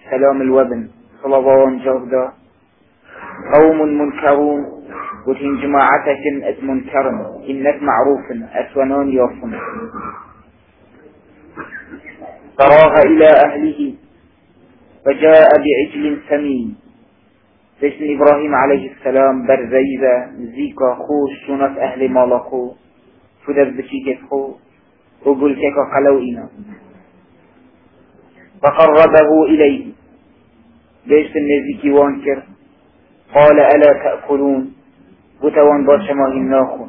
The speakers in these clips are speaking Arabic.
السلام الوبن صلوان جودا قوم منكرون وتين جماعتك ات منكرن إنك معروف أسونان يوفن فراغ إلى أهله فجاء بعجل سمين. بسم إبراهيم عليه السلام برزيزة زيكا خوش شنف أهل مالخو فدر بشيكت خو وقل كيكا قلوئنا فقربه إليه ليش النزيكي وانكر قال ألا تأكلون وتوان باشماه الناخون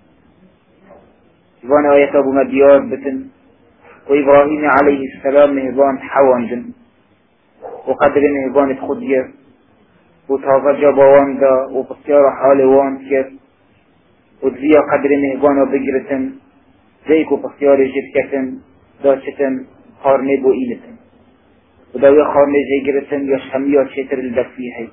وانا يتاب مديار بتن وإبراهيم عليه السلام مهبان حوان جن وقدر مهبان تخدير وتازا جباوان دا وبسيار حال وان كر ودزيا قدر مهبان بجرتن زيكو بسيار جركتن داشتن خارني بو إيلتن وداوي خارني جيجرتن يشهميات شتر الدفيحي.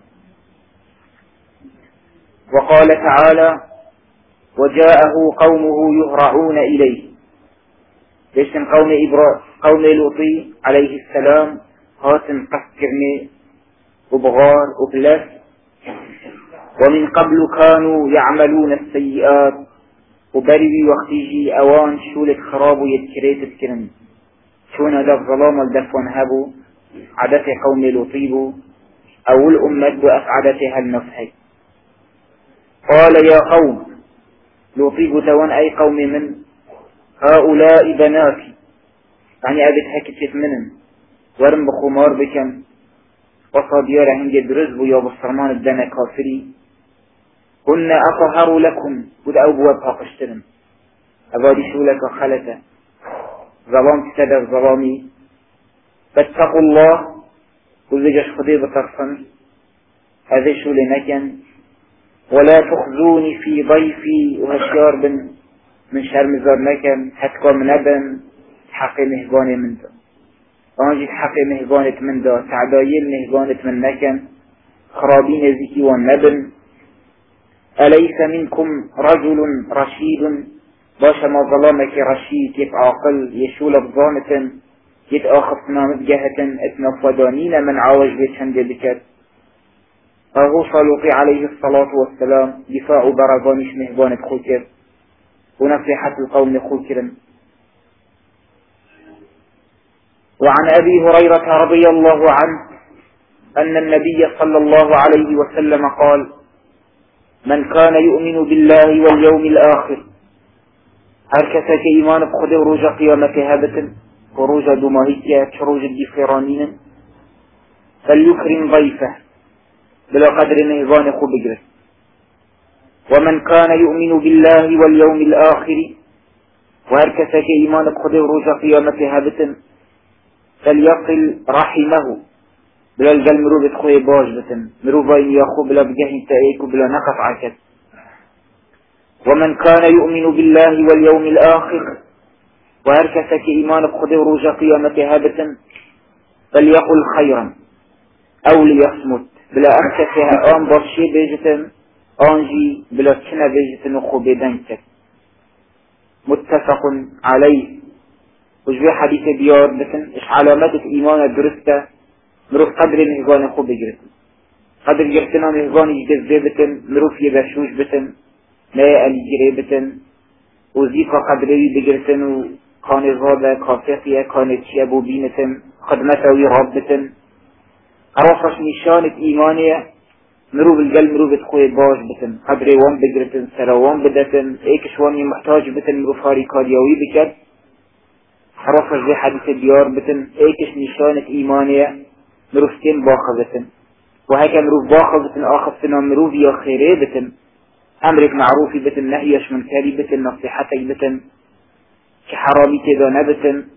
وقال تعالى وجاءه قومه يهرعون إليه. ليش قوم لوطي عليه السلام هاتن قسكرني وبغار وبلس ومن قبل كانوا يعملون السيئات وبربي وقتيجي أوان شولك خراب يذكريت تذكرن شون هذا الظلام الدفن هبو عدت قوم لوطيبو أو الأمة وأفعدتها النفحي. قال يا قوم لوطيب توان أي قوم من هؤلاء بناتي يعني أبت حكتت منن ورم بخمار بكم وصاديار هنجي درزبو يا بصرمان الدنا كافري هن أطهر لكم ود أبوابها قشترم أبادي شو لك خلته ظلام تتدر ظلامي فاتقوا الله وزجش خدي بطرفا هذا شو لنكن ولا تخزوني في ضيفي وهشيار بن من شهر مزار نكن حتى من أبن حقي مهباني من دا وانجي حقي مهبانت من دا تعدايل مهبانت من نكن خرابين زيكي والنبن أليس منكم رجل رشيد باشا ما ظلامك رشيد يتعاقل يشول بظامة يتآخفنا مبجهة اتنا فدانين من عاوج بيتشند بكت فهو صلوقي عليه الصلاة والسلام دفاع برغانش مهبانة خوكر ونصيحة القوم خوكرا. وعن أبي هريرة رضي الله عنه أن النبي صلى الله عليه وسلم قال من كان يؤمن بالله واليوم الآخر هركسك إيمان بخد وروج قيامة هابة وروج دماهيك شروج الدفرانين فليكرم ضيفه بلا قدر نهضان خو بجره. ومن كان يؤمن بالله واليوم الآخر وهركسك إيمان بخد وروج قيامة هابة فليقل رحمه بلا الجل مرو بتخوي باج بتن مرو باين ياخو بلا بجهي تأيك بلا نقف عكس. ومن كان يؤمن بالله واليوم الآخر وهركسك إيمان بخده وروج قيامة هابة فليقل خيرا أو ليصمت بلا أركسها آن باشي بيجتن آنجي بلا كنا بيجتن وخو بيدنك. متفق عليه. وجوه حديث ديار بتن إش علامات إيمان الدرسته مروف قدر مهغان خو بجرتن قدر جرتنا مهغان يجذب بتن مروف يبشوش بتن لا أليجري بتن وزيقا قدري بجرتن وكان غابة كافية كانت شيابو بينتن خدمته ويراب بتن عرفش نشانة إيمانية مروف الجل مروف تخوي باش بتن قدري وان بجرتن سراوان بدتن ايكش واني محتاج بتن مروف هاري كارياوي بكت عرفش دي حديث ديار بتن ايكش نشانة إيمانية مروفتين باخذتن وهكا مروف باخذتن آخذتنا مروف يا خيري بتن أمرك معروفي بتن نهيش منكري بتن نصيحتك بتن كحرامي كذا نبتن.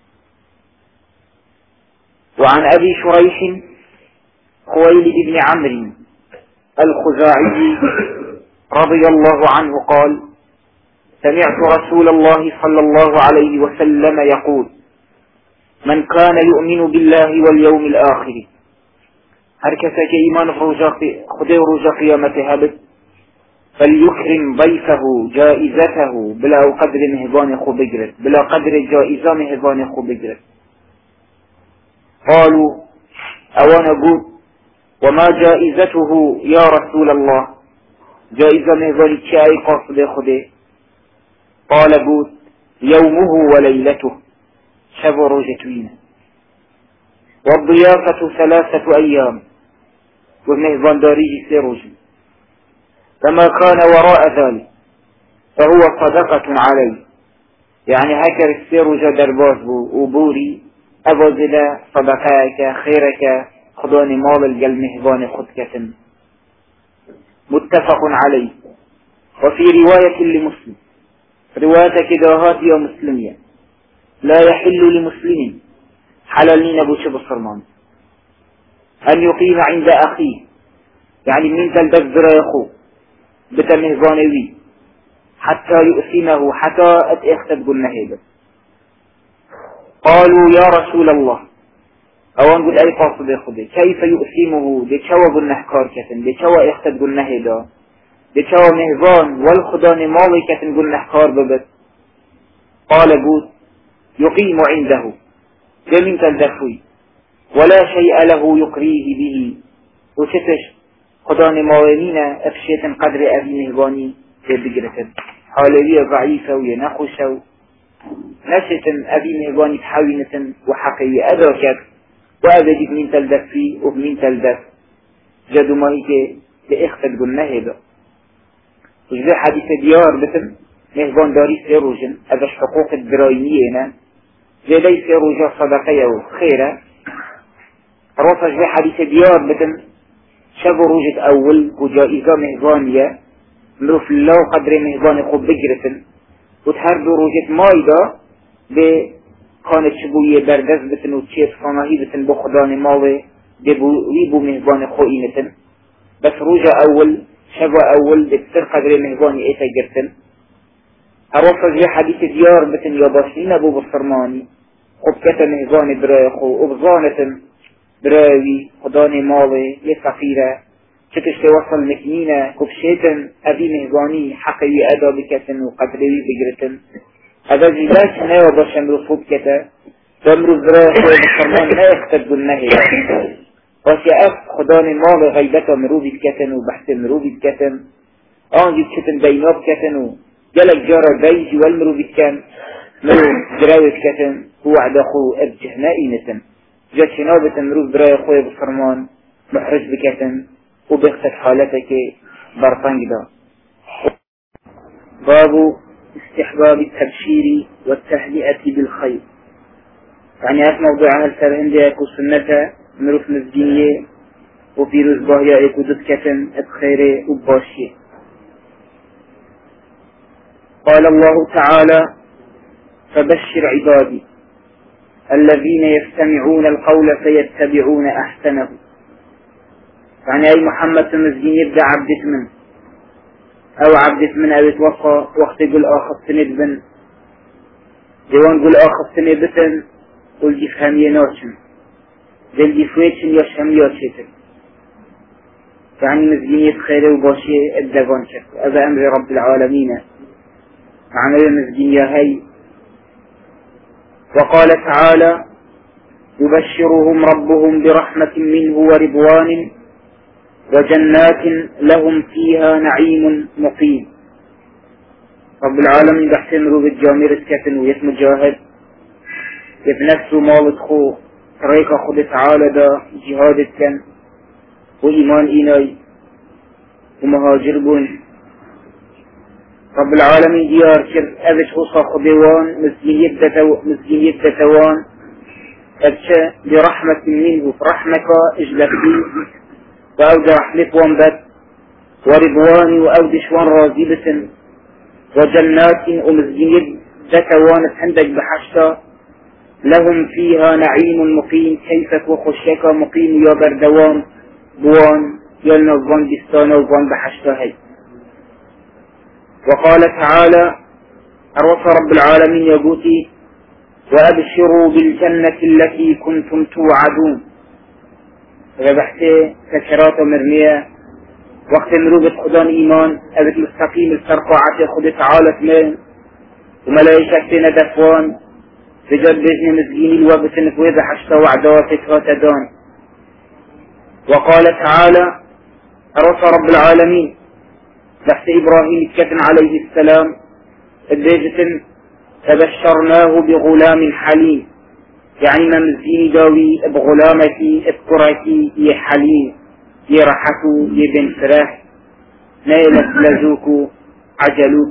وعن أبي شريح خويلد بن عمرو الخزاعي رضي الله عنه قال سمعت رسول الله صلى الله عليه وسلم يقول من كان يؤمن بالله واليوم الآخر هركسك إيمان خده رجا قيامة هبت فليكرم ضيفه جائزته بلا قدر مهبان خو بجرت بلا قدر جائزة مهبان خو بجرت. قالوا أوانا قول وما جائزته يا رسول الله؟ جائزة مهضاني تشاي قاصد خده. قال قول يومه وليلته، شب روجتوين، والضيافة 3 أيام، ومهضان داريجي سيروجي، فما كان وراء ذلك فهو صدقة عليه. يعني هكر السيروجة درباز بو وبوري أبوزلا صدقائك خيرك خداني مال الجل مهضان خدكة. متفق عليه. وفي رواية لمسلم، رواية كداهات يا مسلمية، لا يحل لمسلم حلالين أبو شب الصرمان أن يقيم عند أخيه، يعني من تلدفزر يخو بتمهضانوي حتى يؤثمه، حتى أتأخذ قلنا هيدا. قالوا يا رسول الله، أو نقول أي قاصد يخده كيف يؤثمه؟ دي شوى قلنا حكار كتن، دي شوى أخذ قلنا هيدا، دي شوى مهضان والخدان مالي كتن قلنا حكار ببت. قال قول يقيم عنده جمين تلدفوي ولا شيء له يقريه به، وشتش خدان مالين أفشيت قدر أبي مهضاني بقرة حالوية ضعيفة وينخشة نشت أبي مهضاني بحاوينة وحقية أدركت وأبدك من تلدف فيه ومن تلدف جدو ما هيك بإخفت قلنا هذا. وجزء حديث ديار بتم مهضان داري سيروجن أبش حقوق الدرايمية زي ليس سيروجا صدقية وخيرة. الرصة جزء حديث ديار بتم شاب روجة أول وجائزة مهضانية مروف الله قدر مهضان خوب بجرة وتهردو روجة مايدا كانت شبوية بردز بتن وتشير صناهي بتن بخدان ماوي ويبو مهضان خوئينة. بس روجة أول شبا أول بتصير قدر مهضان إيتا جرتن. الرصة جي حديث ديار بتن ياباشين أبو بصرماني خبكة مهضان برايخو وبظانة براوي خدان ماوي لفقيرة شتشت وصل مكنينة كبشيتن أبي مهضاني حقوي أدا بكتن وقدروي بجرتن. هذا جلاش نايو باشا مرفوض كتا تمرو برايخو بصرمان لا يختد النهي واسيأف خدان مال غيبتا مروبي بكتن وبحث مروبي بكتن آنجي بكتن بيناب كتن وجلك جارة بيجي والمروبي بكتن مرو براوي بكتن هو عدخو أبجهنائي نتن جات شنابة مروب برايخو بصرمان محرج بكتن وبيختد حالتك برطنق دا. باب استحباب التبشير والتهنئة بالخير. يعني هذا موضوع هالسر عندي يكون سنة مروف نزدينية وفي رزباهية يكون دكتن اتخيري وباشية. قال الله تعالى فبشر عبادي الذين يستمعون القول فيتبعون أحسنه. يعني أي محمد نزدين يبدأ عبدت من أو عبدت من أو يتوفى وقت يقول آخر سنة بن ديوان يقول آخر سنة بتن قل دي فهمية نوشن دل دي فويتشن يشهم يوشيتن. يعني مزجينية خير وباشي الدقان شك هذا أمر رب العالمين معنى مزجينية هاي. وقال تعالى يبشرهم ربهم برحمة منه ورضوان وجنات لهم فيها نعيم مقيم. رب العالمين بحسن روب الجامير الكتن ويت مجاهد يبنفسه مالت خو طريقة خد تعالى دا جهاد كان وإيمان إيناي ومهاجر بون. رب العالمين ديار كر أبش خصا خبيوان مسجين يبدتوان أبشا برحمة منه فرحمك إجلبي وأودع حلف وانبت ورضواني وأودش وان راضبة وجنات ومسجين يبدتوان عندك بحشتا لهم فيها نعيم مقيم كيفك وخشك مقيم يا بردوان بوان يلنا الظن بستانا وظن بحشتا هي. وقال تعالى الرسول رب العالمين يقولي وأبشروا بالجنة التي كنتم توعدون. ربحتي كشرات مرمية وقت مروبة خدان إيمان أبت مستقيم السرقاعة خد تعالى من وملايشك ندفوان بجد بجن مزجيني الوقت نفوذ حشتا وعدواتك وتدان وقال تعالى أرسل رب العالمين بحث إبراهيم كتن عليه السلام الدجة فبشرناه بغلام حليم، يعني ممزيني داوي بغلامتي بقرتي يحليم يرحكو يبن فراح نيلت لزوكو عجلو.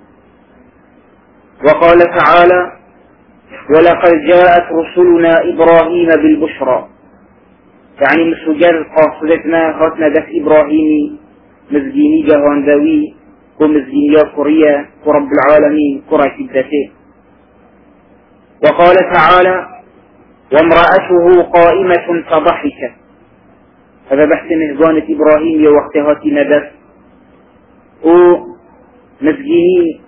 وقال تعالى ولقد جاءت رسلنا إبراهيم بالبشرى، يعني مسجر قاصدتنا هاتنا دف إبراهيمي مزجيني جهاندوي ومزجيني كوريا ورب العالمين كرة كدته. وقال تعالى وامرأته قائمة فضحكت، هذا بحث مهجانة إبراهيم يا وقت هاتي ندف ومزجيني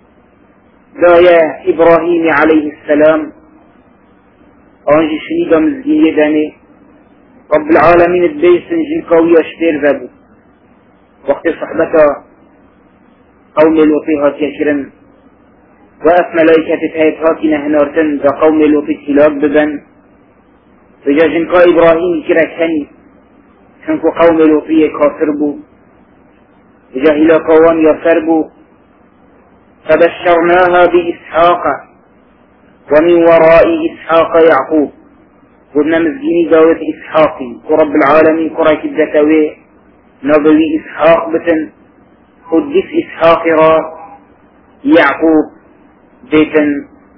دايا إبراهيم عليه السلام أنجي شنيدا مزجيني داني رب العالمين البيسن جنكاوية شتير ذابو وقت صحبتا قوم الوطيها تيشرن وأف ملايكة تهيتهاكي نهنارتن ذا قوم الوطي تلاق ببن فجا جنكا إبراهيم كركني شنكو قوم الوطي كافر بو فجا هلاكوان يفر بو فبشرناها بإسحاق ومن وراء إسحاق يعقوب، قلنا مزجيني داوة إسحاقي ورب العالمين قرأ كدتوي نبوي إسحاق بتن قدس إسحاق را يعقوب بيتن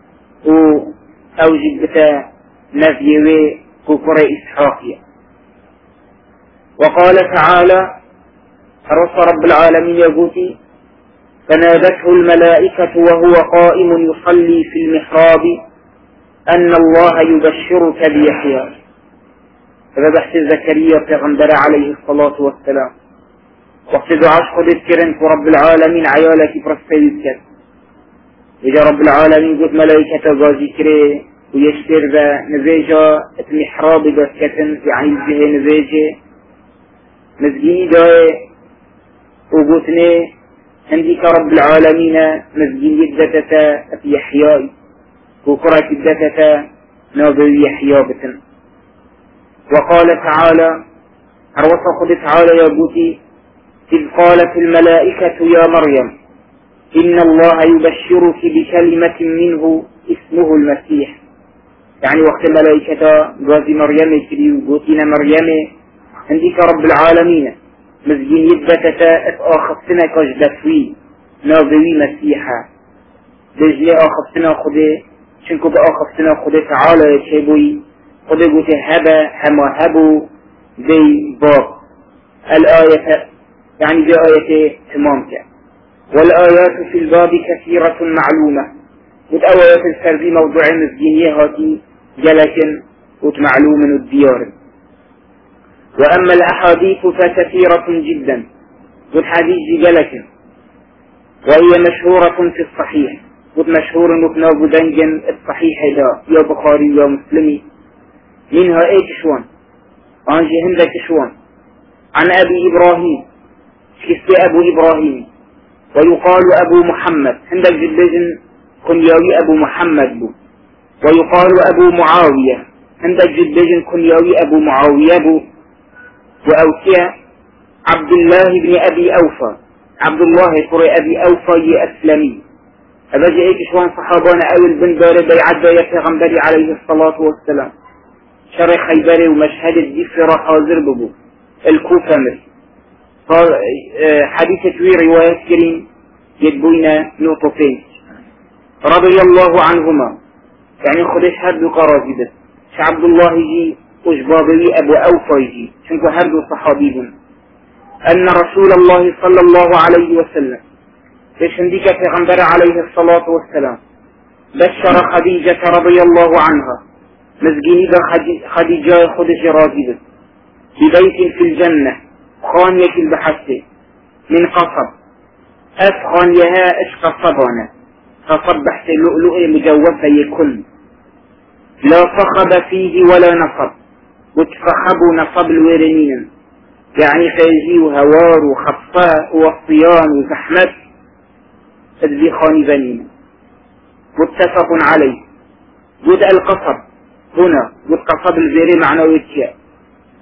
أوجد بتا نفيوي قرأ إسحاقيا. وقال تعالى رص رب العالمين يقولي فنادته الملائكة وهو قائم يصلي في المحراب أن الله يبشرك بيحيى، هذا بحث زكريا پیغمبر عليه الصلاة والسلام وقت دعاش خدت كرنك رب العالمين عيالك برستيد كر إذا رب العالمين قلت ملائكة غازي كري ويشتر ذا نزيجة المحراب بسكتن يعني الزهي نزيجة مزجيني داي وقلتني عندك رب العالمين مزجين يدتتا في يحياي وقرأت يدتتا نابي يحيا بتن. وقال تعالى أروص قد تعالى يا بوتي إذ قالت الملائكة يا مريم إن الله يبشرك بكلمة منه اسمه المسيح، يعني وقت الملائكة غازي مريم كري وقوتنا مريم عندك رب العالمين مزجين يدتتا اتآخفتنا كجدفوي نابوي مسيحا دجلي آخفتنا خده شنكو بآخفتنا خده تعالى يشيبوي خده قوتي هبا هما هبو دي باب الآية، يعني دي آية تمامك. والآيات في الباب كثيرة معلومة، والآيات السردي موضوع مزجينيه هاتي جلكن وتمعلوم الديار. وأما الأحاديث فكثيرة جدا، والحديث جلكن وهي مشهورة في الصحيح، ومشهور نبنى دنجن الصحيح دا يا بخاري يا مسلمي، منها كشوان أنجي هند كشوان عن أبي إبراهيم كسب أبو إبراهيم ويقال أبو محمد هندك جدجن كنياوي أبو محمد بو، ويقال أبو معاوية هندك جدجن كنياوي أبو معاوية بو، وأوتيا عبد الله بن أبي أوفى عبد الله قرئ أبي أوفى أسلمي. أبجي إيك شوان صحابانا أول بن بارد يعدى يتغنبري عليه الصلاة والسلام شر خيبري ومشهد الدفرة حاضر ببو الكوفة مر حديثة وي رواية كريم يدبونا نقطتين رضي الله عنهما، يعني خدش هردو قرازي بس عبد الله يجي وجبابي أبو أوفى يجي شنكو هردو صحابيهم أن رسول الله صلى الله عليه وسلم فشندك پیغمبر عليه الصلاة والسلام بشر خديجة رضي الله عنها مزجيني خديجة خدش راجبة ببيت في الجنة خانية البحث من قصب أفغانيها اشق صبانا فصبحت اللؤلؤ مجوفة يكن لا صخب فيه ولا نصب، وتفخبوا نصب الويرنين يعني خيجي وهوار وخفاء وصيان وزحمة الذي خاني بنين متفق عليه. جد القصب هنا جد قصب الزيري معنويتيا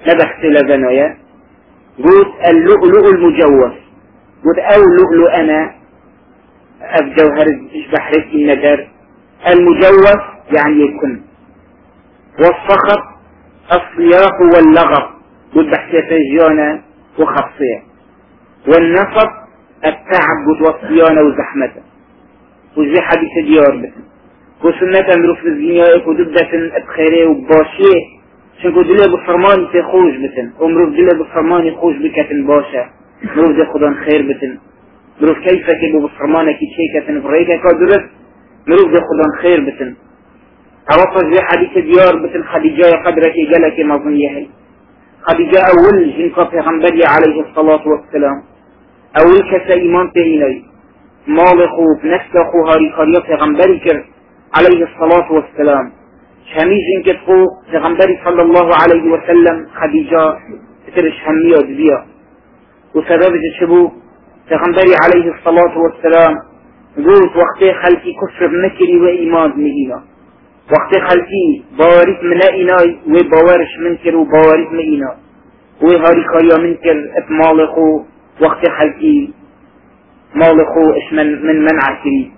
نبخت لبنايا قلت اللؤلؤ المجوف قلت او لؤلؤ انا الجوهر بحرك النجر المجوف يعني يكون، والصخر الصياح واللغط قلت بحثية جانا وخفصية، والنصب التعب والصيانة وزحمته وزي حديث ديار بسن وسنة مروف الزنيائك ودبدة بخيري وباشيه شنكو دلي بفرماني تخوش بسن ومروف دلي بفرماني خوش بكتن باشا مروف دي خدان خير بسن مروف كيفك يبو بفرمانك يتشيكتن فريكا كادرس مروف دي خدان خير بسن اوصل زي حديث ديار بسن خديجة قدرك جلك مظنيهي خديجة اول جنكا پیغمبري عليه الصلاة والسلام اول كسا ايمان تهيني مالخو بنسلخو هاري خاريا پیغمبري كر عليه الصلاة والسلام شميج انك تقو پیغمبري صلى الله عليه وسلم خديجة تترش همية دبيا وسبب جشبو پیغمبري عليه الصلاة والسلام قلت وقت خلقي كفر بنكري وإيمان مهينا وقت خلقي باوريت منائناي وباورش منكر وباوريت مهينا وهاري خاريا منكر اتمالخو وقت خلقي مالخو اش من منع كري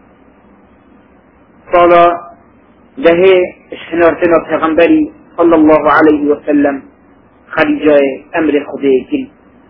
صلاة ده اشنارتنا پیغمبري صلى الله عليه وسلم خديجة امر خديك.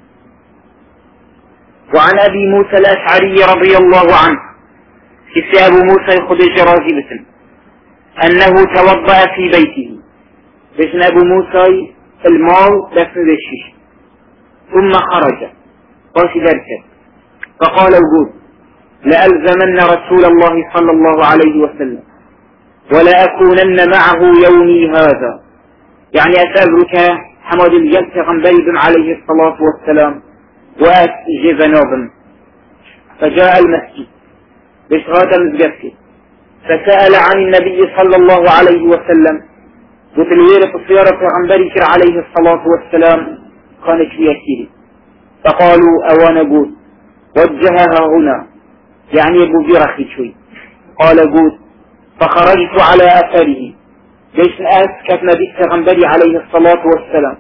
وعن ابي موسى الاشعري رضي الله عنه كسي ابو موسى خديجة راضي بسن انه توضأ في بيته بسن ابو موسى الماء دفن بالشيش ثم خرج قاسي دركه فقال وجود لألزمن رسول الله صلى الله عليه وسلم ولأكونن معه يومي هذا، يعني أسألك حمد الجلس غنبري بن عليه الصلاة والسلام وأتجيب نوبا فجاء المسجد بشغادة مزجفه فسأل عن النبي صلى الله عليه وسلم وتلويرة الصيارة غنبري عليه الصلاة والسلام كانت ليكيري فقالوا أوانا قول وجهها هنا يعني ابو برخي شوي قال قول فخرجت على اثره ليش ناس كتنا بيت غنبري عليه الصلاة والسلام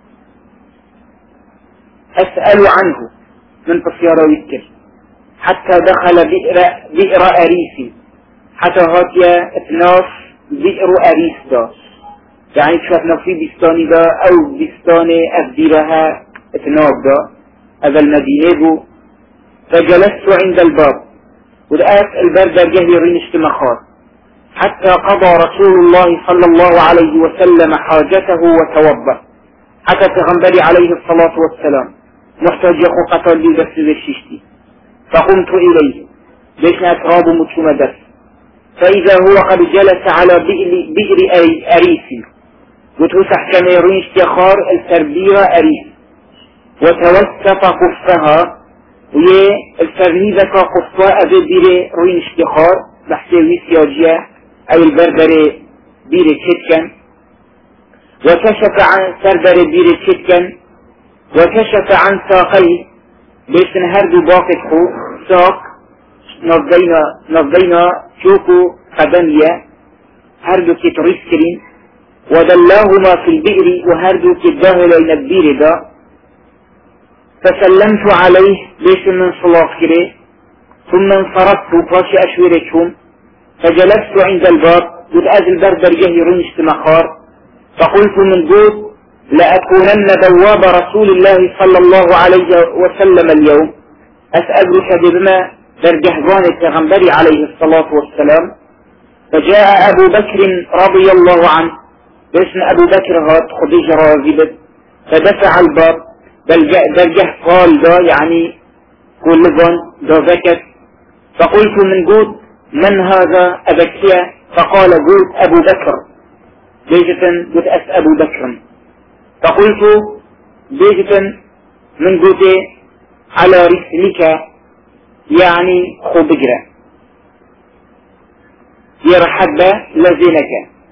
اسأل عنه من تصياره ويذكر حتى دخل بئر اريسي حتى هاتيا اتناف بئر اريس دا يعني شوفنا في بستاني دا او بستاني افديرها اتناف دا هذا المدينة بو فجلست عند الباب ولقيت الباب جهي رينشت مخاط حتى قضى رسول الله صلى الله عليه وسلم حاجته وتوضأ حتى تغنبري عليه الصلاة والسلام محتاج يخو قتل لي بس بالشيشتي فقمت إليه ليش أتراب متشوم بس فإذا هو قد جلس على بئر أريسي وتوسح كما رينشت يخار التربية أريس وتوسط قفها ويه الفرنيزة كقصة أبي بيري روين اشتخار بحسي سياجية أي البربري بيري تشتكن وكشف عن سربري بيري تشتكن وكشف عن ساقيه بيش نهردو باقي خو ساق نفضينا شوكو قدمية هردو كتريس كرين ودلاهما في البئر وهردو كداهل النبير دا فسلمت عليه ليش من صلاة كده ثم انصرفت وفاشي أشويركم فجلست عند الباب وتأذي البربر جهي رنشت مخار فقلت من جود لأكونن بواب رسول الله صلى الله عليه وسلم اليوم أسألك بما برجهبان التغنبري عليه الصلاة والسلام فجاء أبو بكر رضي الله عنه باسم أبو بكر هات خديجة راغبت فدفع الباب درجه قال دا يعني كل ظن دا ذكت فقلت من جود من هذا أبكية فقال جود أبو بكر بيجة جود أبو بكر فقلت بيجة من جود على رسلك يعني خبجرة يرحب لزينك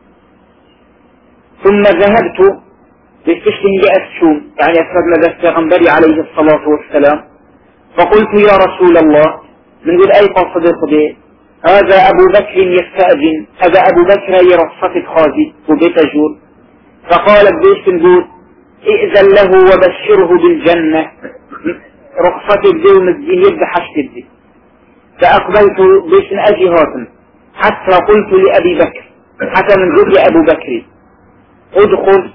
ثم ذهبت بستشتهي لأسشوم يعني أسفاد مدى الغنبري عليه الصلاة والسلام فقلت يا رسول الله من قل أي قصد به هذا أبو بكر يستأذن هذا أبو بكر يرصفت خازي وبيت جور فقال بيش نقول ائذن له وبشره بالجنة، رخصتي بدي ومزين يد حشت بدي. فأقبلت بيش أجي هاتم حتى قلت لأبي بكر، حتى من قلت لأبو بكر ادخل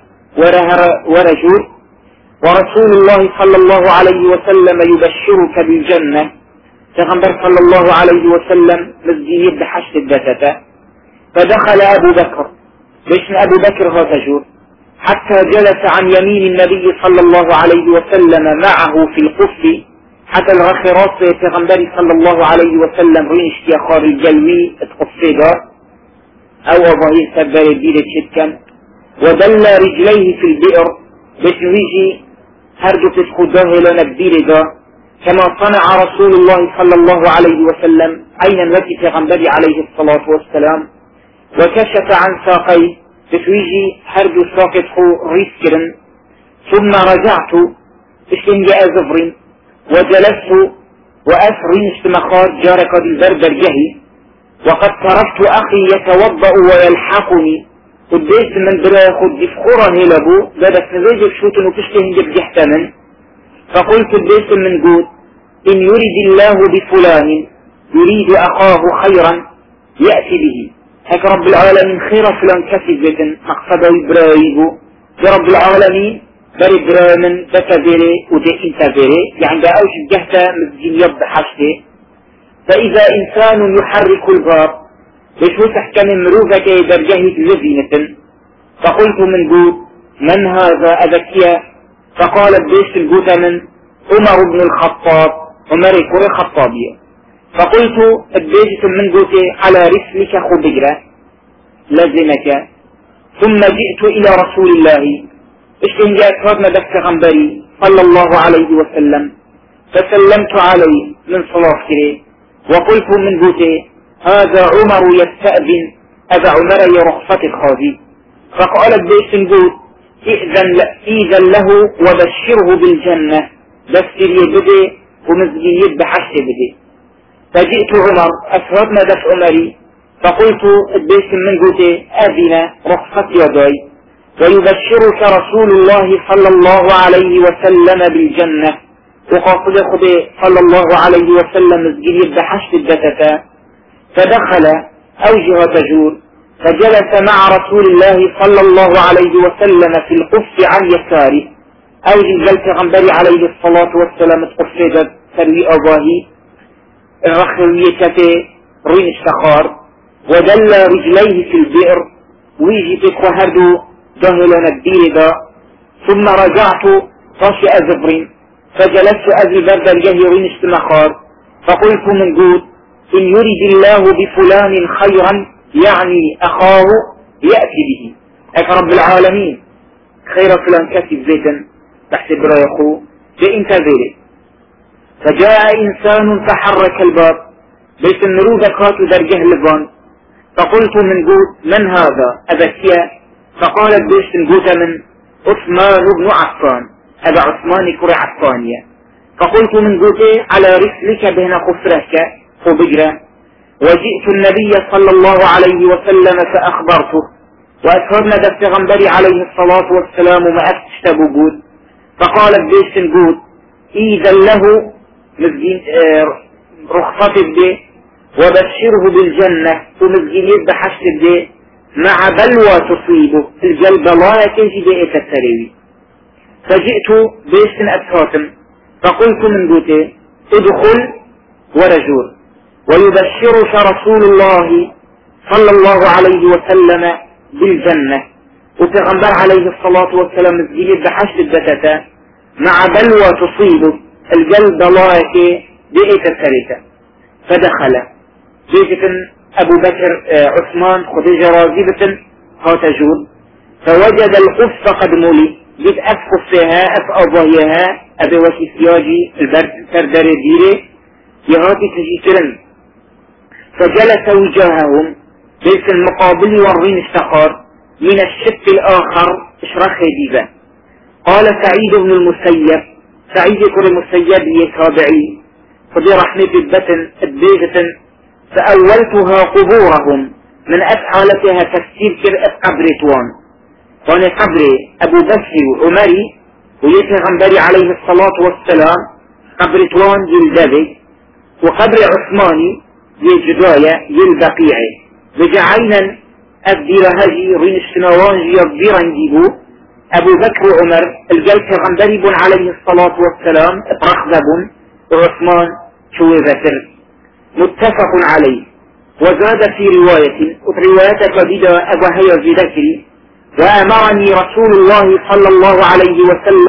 ورجل ورسول الله صلى الله عليه وسلم يبشرك بالجنة. فغنبر صلى الله عليه وسلم مزين يد حشت الدتة. فدخل أبو بكر بيش أبو بكر هاتجور حتى جلس عن يمين النبي صلى الله عليه وسلم معه في القف، حتى الغخراط پیغمبر صلى الله عليه وسلم رين اشتياخار الجلوي اتقفيدا او ظهير سبر الدير تشتكن، ودل رجليه في البئر بشويجي هرجو تتخده لنا الدير دا كما صنع رسول الله صلى الله عليه وسلم اين التي پیغمبر عليه الصلاة والسلام، وكشف عن ساقيه بشويجي هرجو ساقته ريسكرن. ثم رجعت اشتنجاء زفرين وجلست وأسرين اشتمخات جارك بالبربر جهي، وقد تركت أخي يتوضأ ويلحقني قديس من بلا ياخد بفخورا هلبو بدك نزيج شوتن وكشتهن جحتمن. فقلت قديس من جود إن يريد الله بفلان يريد أخاه خيرا يأتي به. هك رب العالمين خير فلان كسبت مقصده إبراهيم رب العالمين بري برامن بتفيري ودي انتفيري يعني دا اوش الجهة مزجين يبدا حشته. فإذا إنسان يحرك الباب بشو تحكم مروفة درجه لذينة. فقلت من قول من هذا أذكيا؟ فقالت بيش القوت من عمر بن الخطاب، عمر كل الخطابية. فقلت البيش من قوت على رسلك خبجرة لزمك. ثم جئت إلى رسول الله اشتنجاء كرنا دفت غنبري صلى الله عليه وسلم، فسلمت عليه من صلاة كري وقلت من قوتي هذا عمر يستأذن أبا عمر يرخصة الخاذي. فقالت بيش نقول إذن له وبشره بالجنة، بسر يبدي ومزجين يد حشت بدي. فجئت عمر أسردنا دفت عمري فقلت بيش من قوتي أذن رخصة يداي ويبشرك رسول الله صلى الله عليه وسلم بالجنة. وقاصد خدي صلى الله عليه وسلم مسجد حشد الدتتا. فدخل أوجه تجور فجلس مع رسول الله صلى الله عليه وسلم في القف عن يساره. أوجه جلت غنبري عليه الصلاة والسلام تقفدت تروي أضاهي الرخوية رين الشخار، ودل رجليه في البئر ويجي تكوهدو جهلنا الدين دا. ثم رجعت طاشئ زفرين فجلست أزي برد الجهرين اشتمخار. فقلت من قول إن يريد الله بفلان خيرا يعني أخاه يأتي به. أك رب العالمين خير فلان كسب زيتا تحسب رايخو جئنت ذلك. فجاء إنسان فحرك الباب بيت النروذة كاتو درجه لبان. فقلت من قول من هذا أذكيا؟ فقالت بيش نقوت من عثمان بن عفان، أبا عثمان كرة عفانية. فقلت من قوتي على رسلك بهنا خفرك خبجرة. وجئت النبي صلى الله عليه وسلم فأخبرته وأسهرنا دفت غنبري عليه الصلاة والسلام ما أفتشت بوجود. فقالت بيش نقوت إذن له مزجين رخصة بدي وبشره بالجنة ومزجين يد حشت بدي مع بلوى تصيبه الجلب لا يكيش بيئة التريوي. فجئت بيش أتهاتم فقلت من قوتي ادخل ورجول ويبشرك رسول الله صلى الله عليه وسلم بالجنة. وتغنبر عليه الصلاة والسلام مزجين بحشد الدتتا مع بلوى تصيبه الجلب لا يكيش بيئة التريوي. فدخل بيجة أبو بكر عثمان خديجة راغبة هاتجود فوجد القف قد مولي جيت أسقف فيها أضاهيها أبي وشي سياجي البرد سردر ديري يهاتي تجيترن. فجلس وجاههم بيت المقابل والرين استقار من الشق الآخر اشرخ ديبا. قال سعيد بن المسيب، سعيد كل المسيب يتابعي خدي رحمة البتن البيجة فأولتها قبورهم من أفعالتها تفسير كرأة قبر توان. وانا قبر أبو بكر وعمري ويتغنبري عليه الصلاة والسلام قبر توان يلدبي وقبر عثماني يجدايا يلبقيعي وجعينا أبدير هجي رين الشنوان يبديرا جيبو أبو بكر وعمر الجيش غنبري بن عليه الصلاة والسلام اترخذبون وعثمان شوي ذكر متفق عليه. وزاد في رواية رواية قديدة أبو هيا ذكري وأمرني رسول الله صلى الله عليه وسلم